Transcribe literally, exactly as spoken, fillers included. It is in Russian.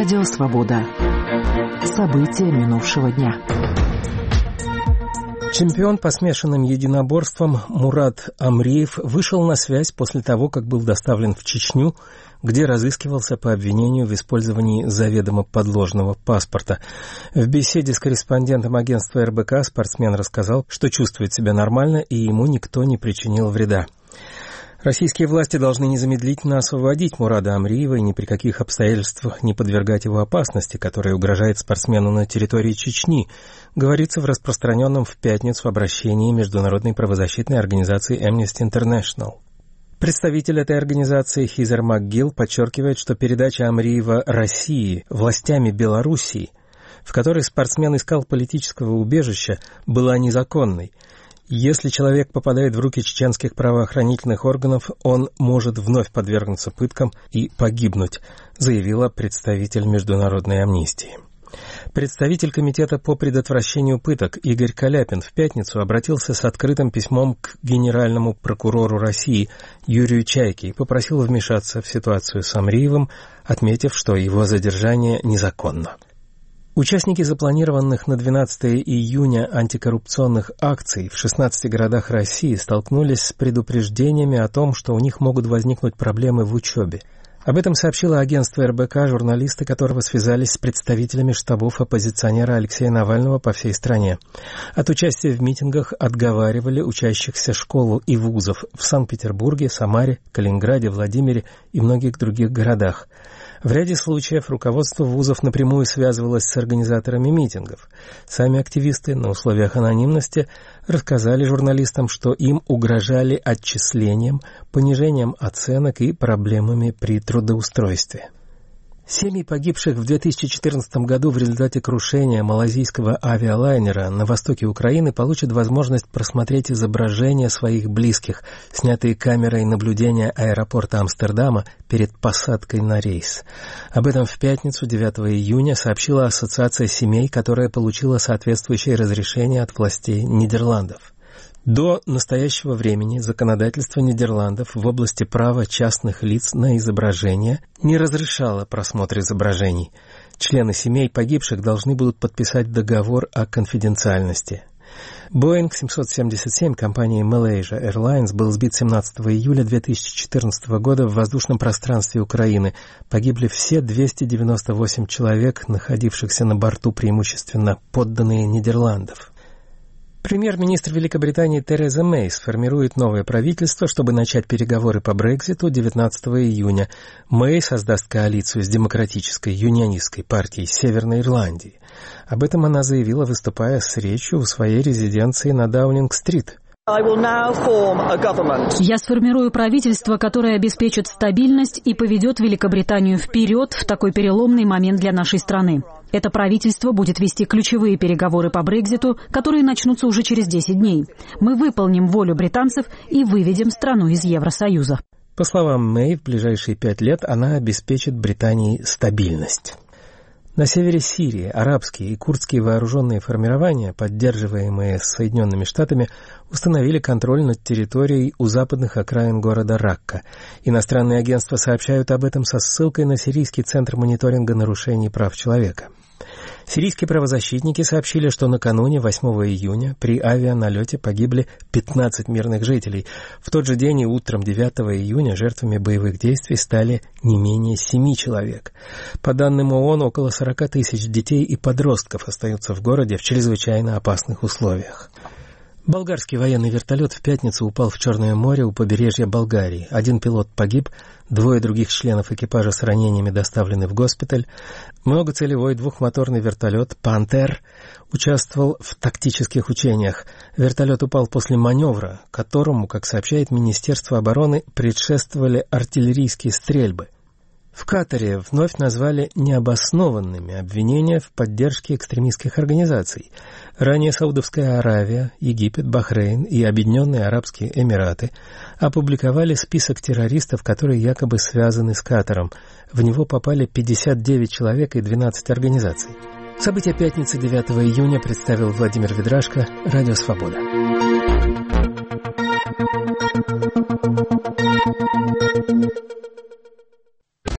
Радио «Свобода». События минувшего дня. Чемпион по смешанным единоборствам Мурат Амриев вышел на связь после того, как был доставлен в Чечню, где разыскивался по обвинению в использовании заведомо подложного паспорта. В беседе с корреспондентом агентства эр бэ ка спортсмен рассказал, что чувствует себя нормально и ему никто не причинил вреда. Российские власти должны незамедлительно освободить Мурада Амриева и ни при каких обстоятельствах не подвергать его опасности, которая угрожает спортсмену на территории Чечни, говорится в распространенном в пятницу обращении международной правозащитной организации Amnesty International. Представитель этой организации Хизер МакГилл подчеркивает, что передача Амриева России властями Белоруссии, в которой спортсмен искал политического убежища, была незаконной. Если человек попадает в руки чеченских правоохранительных органов, он может вновь подвергнуться пыткам и погибнуть, заявила представитель Международной амнистии. Представитель Комитета по предотвращению пыток Игорь Каляпин в пятницу обратился с открытым письмом к генеральному прокурору России Юрию Чайке и попросил вмешаться в ситуацию с Амриевым, отметив, что его задержание незаконно. Участники запланированных на двенадцатое июня антикоррупционных акций в шестнадцати городах России столкнулись с предупреждениями о том, что у них могут возникнуть проблемы в учебе. Об этом сообщило агентство эр бэ ка, журналисты которого связались с представителями штабов оппозиционера Алексея Навального по всей стране. От участия в митингах отговаривали учащихся школ и вузов в Санкт-Петербурге, Самаре, Калининграде, Владимире и многих других городах. В ряде случаев руководство вузов напрямую связывалось с организаторами митингов. Сами активисты на условиях анонимности рассказали журналистам, что им угрожали отчислением, понижением оценок и проблемами при трудоустройстве. Семьи погибших в две тысячи четырнадцатом году в результате крушения малайзийского авиалайнера на востоке Украины получат возможность просмотреть изображения своих близких, снятые камерой наблюдения аэропорта Амстердама перед посадкой на рейс. Об этом в пятницу, девятого июня, сообщила Ассоциация семей, которая получила соответствующее разрешение от властей Нидерландов. До настоящего времени законодательство Нидерландов в области права частных лиц на изображение не разрешало просмотр изображений. Члены семей погибших должны будут подписать договор о конфиденциальности. Боинг семьсот семьдесят семь компании Malaysia Airlines был сбит семнадцатого июля две тысячи четырнадцатого года в воздушном пространстве Украины. Погибли все двести девяносто восемь человек, находившихся на борту преимущественно подданные Нидерландов. Премьер-министр Великобритании Тереза Мэй сформирует новое правительство, чтобы начать переговоры по Брекситу девятнадцатого июня. Мэй создаст коалицию с демократической юнионистской партией Северной Ирландии. Об этом она заявила, выступая с речью в своей резиденции на Даунинг-стрит. Я сформирую правительство, которое обеспечит стабильность и поведет Великобританию вперед в такой переломный момент для нашей страны. Это правительство будет вести ключевые переговоры по Брекситу, которые начнутся уже через десять дней. Мы выполним волю британцев и выведем страну из Евросоюза. По словам Мэй, в ближайшие пять лет она обеспечит Британии стабильность. На севере Сирии арабские и курдские вооруженные формирования, поддерживаемые Соединенными Штатами, установили контроль над территорией у западных окраин города Ракка. Иностранные агентства сообщают об этом со ссылкой на Сирийский центр мониторинга нарушений прав человека. Сирийские правозащитники сообщили, что накануне восьмого июня при авианалете погибли пятнадцать мирных жителей. В тот же день и утром девятого июня жертвами боевых действий стали не менее семи человек. По данным ООН, около сорока тысяч детей и подростков остаются в городе в чрезвычайно опасных условиях. Болгарский военный вертолет в пятницу упал в Черное море у побережья Болгарии. Один пилот погиб, двое других членов экипажа с ранениями доставлены в госпиталь. Многоцелевой двухмоторный вертолет «Пантер» участвовал в тактических учениях. Вертолет упал после маневра, которому, как сообщает Министерство обороны, предшествовали артиллерийские стрельбы. В Катаре вновь назвали необоснованными обвинения в поддержке экстремистских организаций. Ранее Саудовская Аравия, Египет, Бахрейн и Объединенные Арабские Эмираты опубликовали список террористов, которые якобы связаны с Катаром. В него попали пятьдесят девять человек и двенадцать организаций. События пятницы девятого июня представил Владимир Ведрашко, Радио «Свобода».